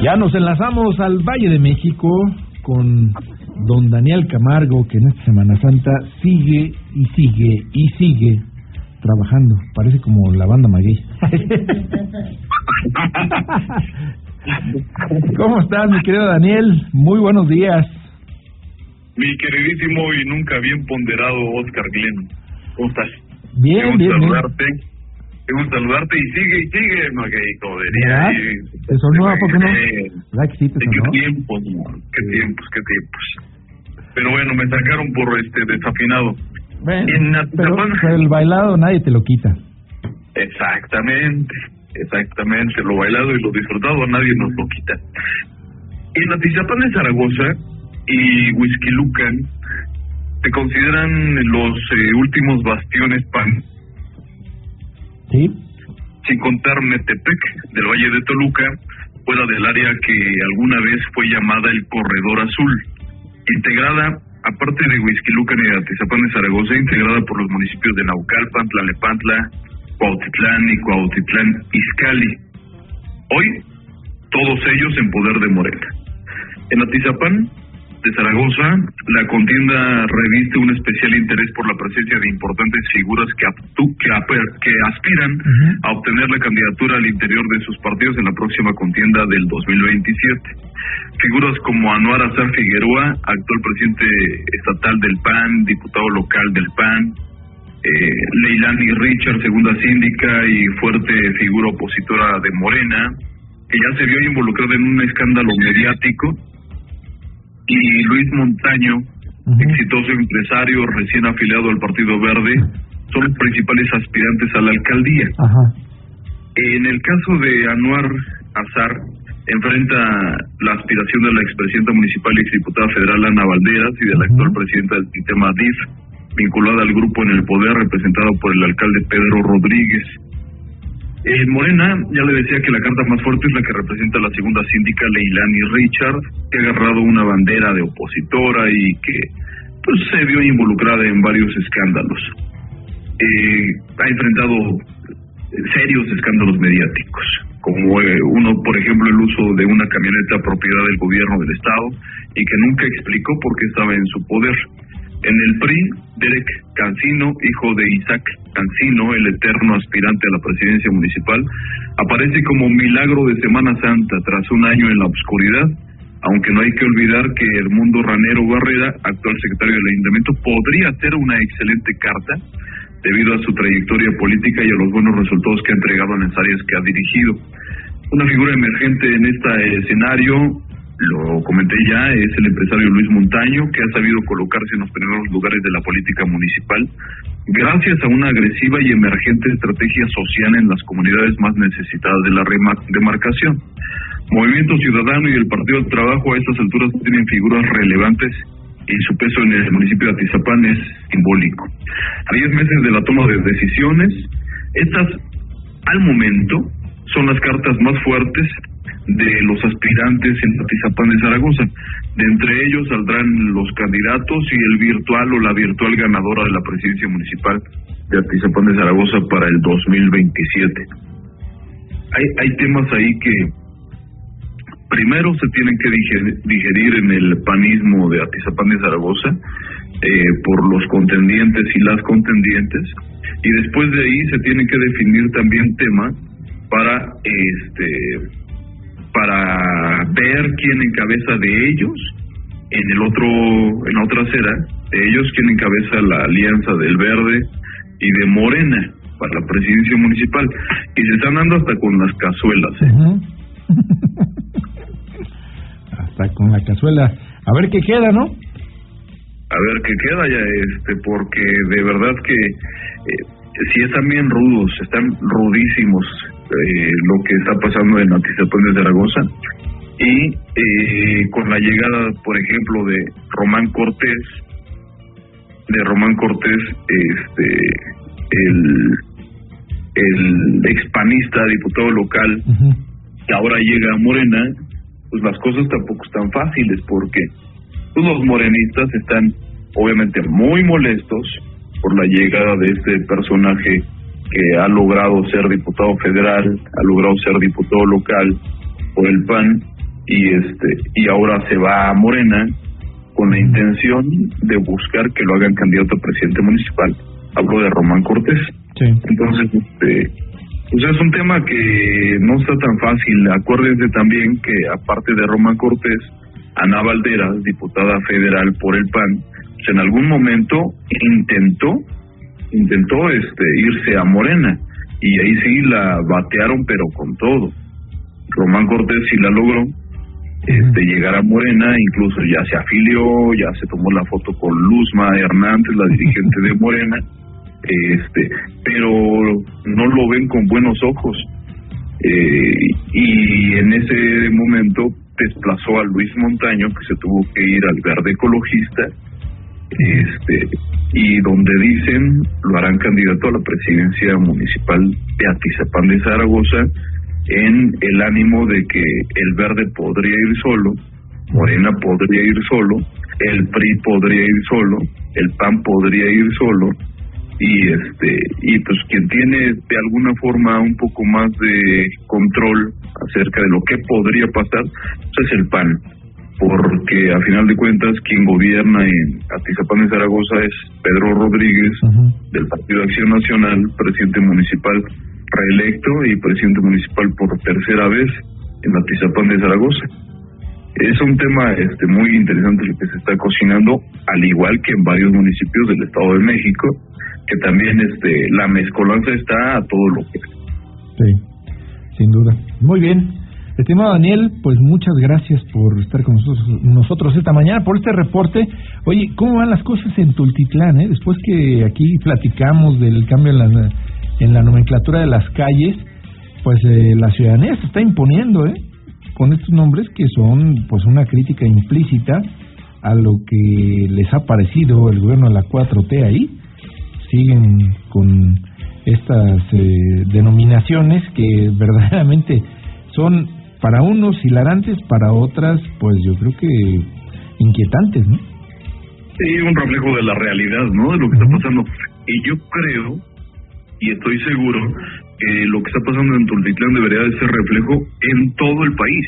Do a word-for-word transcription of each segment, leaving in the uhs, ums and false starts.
Ya nos enlazamos al Valle de México con don Daniel Camargo, que en esta Semana Santa sigue y sigue y sigue trabajando. Parece como la banda Maguey. ¿Cómo estás, mi querido Daniel? Muy buenos días. Mi queridísimo y nunca bien ponderado Oscar Glenn. ¿Cómo estás? Bien, bien, saludarte. bien. Qué gusto saludarte y sigue y sigue, Maguey, jodería. ¿Te sonó a poco no? ¿Verdad que sí te sonó? ¿Qué tiempos, no? ¿Qué tiempos, qué tiempos? Pero bueno, me sacaron por este desafinado. Bueno, en pero, pero el bailado nadie te lo quita. Exactamente, exactamente. Lo bailado y lo disfrutado nadie nos lo quita. En Atizapán de Zaragoza y Huixquilucan se consideran los eh, últimos bastiones pan. Sí. Sin contar Metepec, del Valle de Toluca, fuera del área que alguna vez fue llamada el Corredor Azul, integrada, aparte de Huixquilucan y Atizapán de Zaragoza, integrada por los municipios de Naucalpan, Tlalnepantla, Cuautitlán y Cuautitlán Izcalli. Hoy, todos ellos en poder de Morena. En Atizapán de Zaragoza, la contienda reviste un especial interés por la presencia de importantes figuras que, aptu, que, que aspiran uh-huh. a obtener la candidatura al interior de sus partidos en la próxima contienda del dos mil veintisiete. Figuras como Anuar Azar Figueroa, actual presidente estatal del P A N, diputado local del P A N, eh, Leilani Richard, segunda síndica y fuerte figura opositora de Morena, que ya se vio involucrada en un escándalo mediático, y Luis Montaño, uh-huh. exitoso empresario recién afiliado al Partido Verde, son los principales aspirantes a la alcaldía. Uh-huh. En el caso de Anuar Azar, enfrenta la aspiración de la expresidenta municipal y exdiputada federal Ana Valderas y de la uh-huh. actual presidenta del sistema D I F, vinculada al grupo en el poder, representado por el alcalde Pedro Rodríguez. En Morena, ya le decía que la carta más fuerte es la que representa a la segunda síndica Leilani Richard, que ha agarrado una bandera de opositora y que pues se vio involucrada en varios escándalos. Eh, ha enfrentado serios escándalos mediáticos, como eh, uno, por ejemplo, el uso de una camioneta propiedad del gobierno del estado y que nunca explicó por qué estaba en su poder. En el P R I, Derek Cancino, hijo de Isaac Cancino, el eterno aspirante a la presidencia municipal, aparece como milagro de Semana Santa tras un año en la oscuridad, aunque no hay que olvidar que Edmundo Ranero Barrera, actual secretario del ayuntamiento, podría ser una excelente carta debido a su trayectoria política y a los buenos resultados que ha entregado en las áreas que ha dirigido. Una figura emergente en este escenario, lo comenté ya, es el empresario Luis Montaño, que ha sabido colocarse en los primeros lugares de la política municipal gracias a una agresiva y emergente estrategia social en las comunidades más necesitadas de la demarcación. Movimiento Ciudadano y el Partido del Trabajo a estas alturas tienen figuras relevantes y su peso en el municipio de Atizapán es simbólico. A diez meses de la toma de decisiones, estas al momento son las cartas más fuertes de los aspirantes en Atizapán de Zaragoza. De entre ellos saldrán los candidatos y el virtual o la virtual ganadora de la presidencia municipal de Atizapán de Zaragoza para el dos mil veintisiete. Hay, hay temas ahí que primero se tienen que digerir, digerir en el panismo de Atizapán de Zaragoza eh, por los contendientes y las contendientes, y después de ahí se tienen que definir también temas para este para ver quién encabeza de ellos en el otro en la otra acera de ellos quién encabeza la alianza del Verde y de Morena para la presidencia municipal, y se están dando hasta con las cazuelas, ¿eh? Uh-huh. Hasta con la cazuela, a ver qué queda, ¿no? A ver qué queda ya, este porque de verdad que eh, sí están bien rudos, están rudísimos eh, lo que está pasando en Atizapán de Zaragoza, y eh, con la llegada, por ejemplo, de Román Cortés, de Román Cortés, este, el, el expanista, diputado local, uh-huh. que ahora llega a Morena, pues las cosas tampoco están fáciles, porque pues, los morenistas están obviamente muy molestos por la llegada de este personaje que ha logrado ser diputado federal, ha logrado ser diputado local por el P A N, y este y ahora se va a Morena con la intención de buscar que lo hagan candidato a presidente municipal. Hablo de Román Cortés. Sí. Entonces, este, pues es un tema que no está tan fácil. Acuérdense también que aparte de Román Cortés, Ana Valderas, diputada federal por el P A N, pues en algún momento intentó intentó este irse a Morena, y ahí sí la batearon, pero con todo. Román Cortés sí la logró este llegar a Morena, incluso ya se afilió, ya se tomó la foto con Luzma Hernández, la dirigente de Morena, este pero no lo ven con buenos ojos, eh, y en ese momento desplazó a Luis Montaño, que se tuvo que ir al Verde Ecologista, este y donde dicen lo harán candidato a la presidencia municipal de Atizapán de Zaragoza, en el ánimo de que el Verde podría ir solo, Morena podría ir solo, el P R I podría ir solo, el P A N podría ir solo, y este y pues quien tiene de alguna forma un poco más de control acerca de lo que podría pasar, pues es el P A N, porque a final de cuentas quien gobierna en Atizapán de Zaragoza es Pedro Rodríguez, uh-huh. del Partido Acción Nacional, presidente municipal reelecto y presidente municipal por tercera vez en Atizapán de Zaragoza. Es un tema este muy interesante lo que se está cocinando, al igual que en varios municipios del Estado de México, que también este la mezcolanza está a todo lo que... Sí, sin duda. Muy bien. Estimado Daniel, pues muchas gracias por estar con nosotros, nosotros esta mañana, por este reporte. Oye, ¿cómo van las cosas en Tultitlán? Eh? Después que aquí platicamos del cambio en la, en la nomenclatura de las calles, pues eh, la ciudadanía se está imponiendo, ¿eh? Con estos nombres que son pues una crítica implícita a lo que les ha parecido el gobierno de la cuatro T ahí. Siguen con estas eh, denominaciones que verdaderamente son para unos hilarantes, para otras pues yo creo que inquietantes, ¿no? Sí, un reflejo de la realidad, ¿no? De lo que uh-huh. está pasando. Y yo creo, y estoy seguro, que lo que está pasando en Tultitlán debería de ser reflejo en todo el país.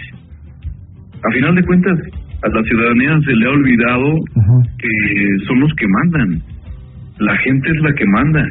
A final de cuentas, a la ciudadanía se le ha olvidado uh-huh. que son los que mandan. La gente es la que manda,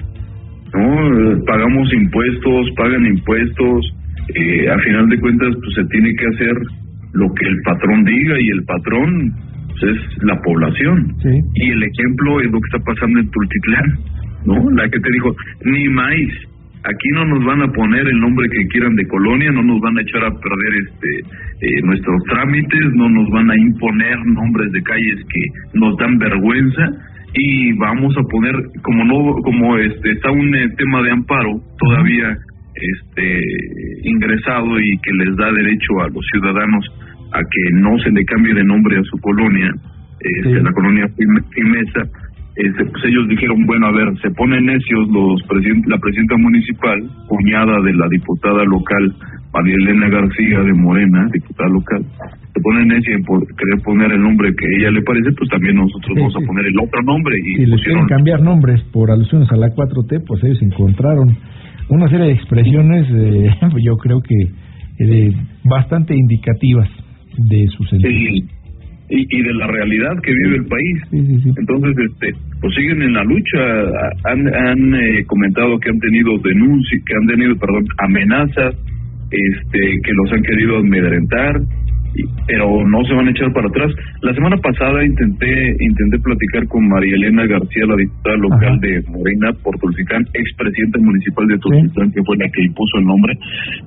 ¿no? Pagamos impuestos, pagan impuestos, eh, a final de cuentas pues se tiene que hacer lo que el patrón diga, y el patrón pues, es la población. Sí. Y el ejemplo es lo que está pasando en Tultitlán, ¿no? La que te dijo, ni maíz, aquí no nos van a poner el nombre que quieran de colonia, no nos van a echar a perder este eh, nuestros trámites, no nos van a imponer nombres de calles que nos dan vergüenza, y vamos a poner, como no como este está un eh, tema de amparo todavía este ingresado, y que les da derecho a los ciudadanos a que no se le cambie de nombre a su colonia, este, sí. la colonia Fimesa, este, pues ellos dijeron, bueno, a ver, se ponen necios los presidente, la presidenta municipal, cuñada de la diputada local María Elena García de Morena, diputada local, se ponen necia por querer poner el nombre que a ella le parece, pues también nosotros sí, vamos sí. a poner el otro nombre. Y si les quieren cambiar nombres por alusiones a la cuatro T, pues ellos encontraron una serie de expresiones, eh, yo creo que eh, bastante indicativas de su sentido. Sí. Y, y de la realidad que vive el país. Sí, sí, sí. Entonces, este, pues siguen en la lucha. Han, han eh, comentado que han tenido denuncias, que han tenido, perdón, amenazas, este, que los han querido amedrentar, y, pero no se van a echar para atrás. La semana pasada intenté intenté platicar con María Elena García, la diputada local Ajá. de Morena por Tultitlán, expresidenta municipal de Tultitlán, ¿Sí? que fue la que impuso el nombre,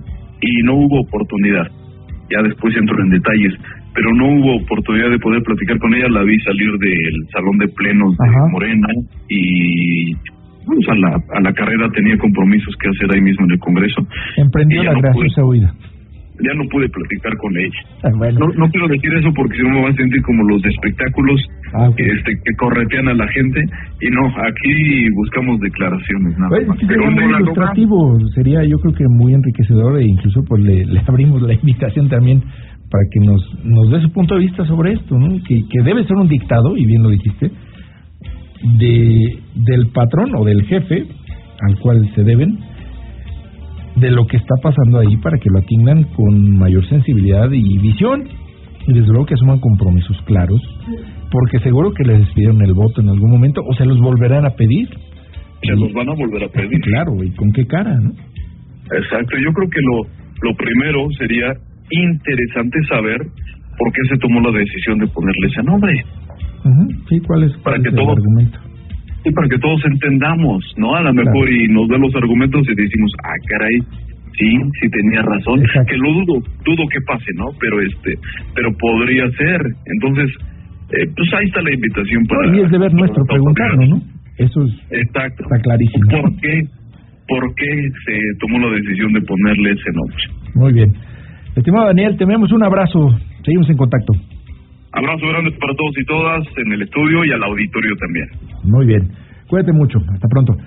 y no hubo oportunidad. Ya después entro en detalles, pero no hubo oportunidad de poder platicar con ella. La vi salir del salón de plenos de Ajá. Morena, y pues, a la a la carrera tenía compromisos que hacer ahí mismo en el Congreso. Emprendió la no graciosa huida. Ya no pude platicar con ella. Ah, bueno. No, no quiero decir eso porque si no me van a sentir como los de espectáculos ah, okay. que, este, que corretean a la gente, y no, aquí buscamos declaraciones, nada pues, más. Sería Pero muy ilustrativo, logra... sería yo creo que muy enriquecedor, e incluso pues le, le abrimos la invitación también para que nos nos dé su punto de vista sobre esto, ¿no? Que, que debe ser un dictado, y bien lo dijiste, de del patrón o del jefe al cual se deben, de lo que está pasando ahí, para que lo atiendan con mayor sensibilidad y visión, Y desde luego que asuman compromisos claros, porque seguro que les despidieron el voto en algún momento, o se los volverán a pedir. Se los van a volver a pedir. Claro, ¿y con qué cara, no? Exacto, yo creo que lo, lo primero sería interesante saber por qué se tomó la decisión de ponerle ese nombre. Uh-huh. Sí, ¿cuál es, para cuál que es el todos, argumento? Y para que todos entendamos, ¿no? A lo mejor claro. Y nos den los argumentos y decimos, ah, caray, sí, sí tenía razón. Exacto. Que lo dudo, dudo que pase, ¿no? Pero este, pero podría ser. Entonces, eh, pues ahí está la invitación para... No, y es deber nuestro preguntarlo, ¿no? Eso es, exacto. Está clarísimo. ¿Por qué? ¿Por qué se tomó la decisión de ponerle ese nombre? Muy bien. Estimado Daniel, te enviamos un abrazo. Seguimos en contacto. Abrazo grande para todos y todas en el estudio y al auditorio también. Muy bien. Cuídate mucho. Hasta pronto.